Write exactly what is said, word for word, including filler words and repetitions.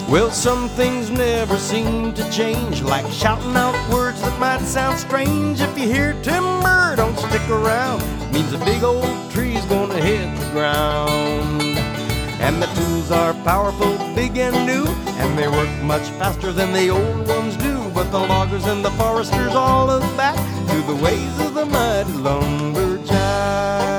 Well, some things never seem to change, like shouting out words that might sound strange. If you hear timber, don't stick around. Means a big old tree's gonna hit the ground. And the tools are powerful, big and new, and they work much faster than the old ones do. But the loggers and the foresters all look back to the ways of the mighty lumberjack.